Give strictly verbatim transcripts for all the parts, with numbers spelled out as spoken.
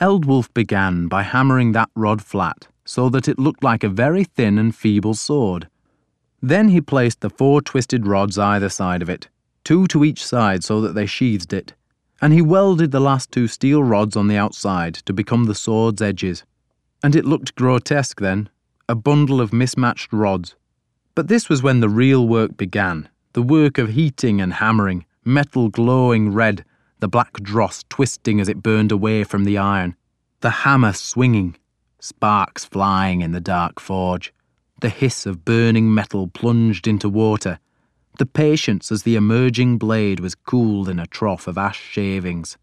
Ealdwulf began by hammering that rod flat so that it looked like a very thin and feeble sword. Then he placed the four twisted rods either side of it, two to each side so that they sheathed it, and he welded the last two steel rods on the outside to become the sword's edges. And it looked grotesque then, a bundle of mismatched rods. But this was when the real work began, the work of heating and hammering, metal glowing red, the black dross twisting as it burned away from the iron, the hammer swinging, sparks flying in the dark forge, the hiss of burning metal plunged into water, the patience as the emerging blade was cooled in a trough of ash shavings.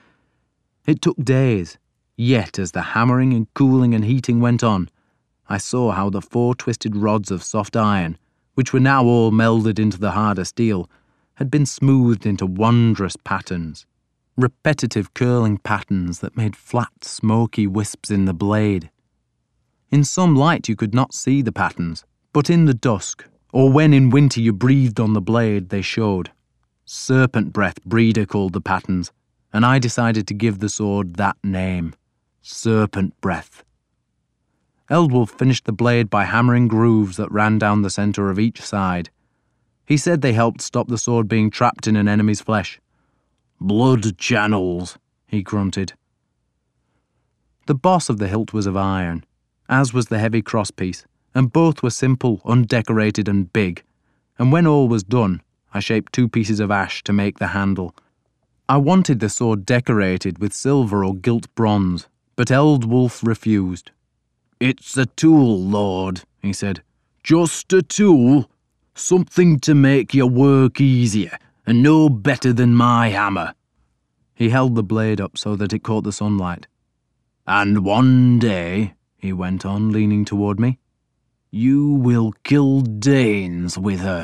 It took days, yet as the hammering and cooling and heating went on, I saw how the four twisted rods of soft iron, which were now all melded into the harder steel, had been smoothed into wondrous patterns, repetitive curling patterns that made flat, smoky wisps in the blade. In some light you could not see the patterns, but in the dusk, or when in winter you breathed on the blade, they showed. Serpent breath Breda called the patterns, and I decided to give the sword that name, Serpent breath. Ealdwulf finished the blade by hammering grooves that ran down the centre of each side. He said they helped stop the sword being trapped in an enemy's flesh. Blood channels, he grunted. The boss of the hilt was of iron, as was the heavy crosspiece, and both were simple, undecorated and big, and when all was done, I shaped two pieces of ash to make the handle. I wanted the sword decorated with silver or gilt bronze, but Ealdwulf refused. It's a tool, Lord, he said. Just a tool. Something to make your work easier, and no better than my hammer. He held the blade up so that it caught the sunlight. And one day, he went on, leaning toward me, you will kill Danes with her.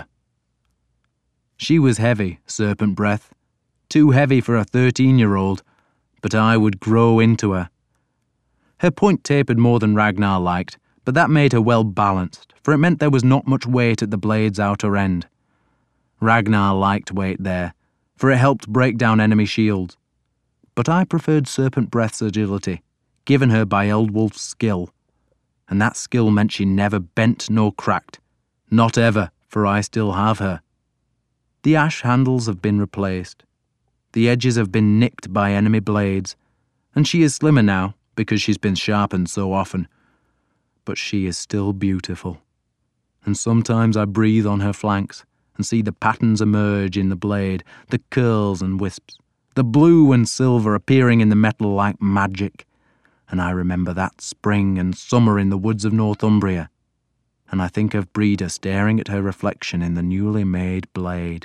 She was heavy, serpent breath, too heavy for a thirteen-year-old, but I would grow into her. Her point tapered more than Ragnar liked, but that made her well balanced, for it meant there was not much weight at the blade's outer end. Ragnar liked weight there, for it helped break down enemy shields. But I preferred Serpent Breath's agility, given her by Ealdwulf's skill, and that skill meant she never bent nor cracked. Not ever, for I still have her. The ash handles have been replaced. The edges have been nicked by enemy blades, and she is slimmer now, because she's been sharpened so often. But she is still beautiful. And sometimes I breathe on her flanks and see the patterns emerge in the blade, the curls and wisps, the blue and silver appearing in the metal like magic. And I remember that spring and summer in the woods of Northumbria, and I think of Breda staring at her reflection in the newly made blade.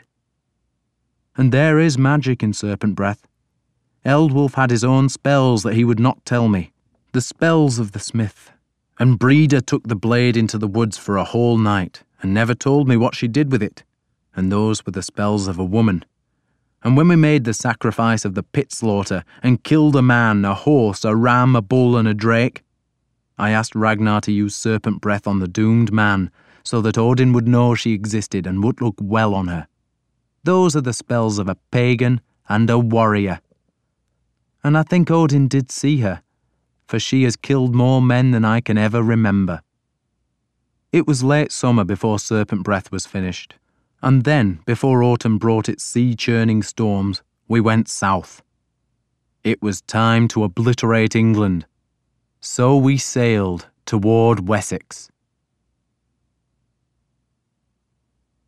And there is magic in Serpent Breath. Ealdwulf had his own spells that he would not tell me, the spells of the smith, and Breda took the blade into the woods for a whole night and never told me what she did with it, and those were the spells of a woman. And when we made the sacrifice of the pit slaughter and killed a man, a horse, a ram, a bull and a drake, I asked Ragnar to use Serpent Breath on the doomed man so that Odin would know she existed and would look well on her. Those are the spells of a pagan and a warrior. And I think Odin did see her, for she has killed more men than I can ever remember. It was late summer before Serpent Breath was finished, and then, before autumn brought its sea-churning storms, we went south. It was time to obliterate England. So we sailed toward Wessex.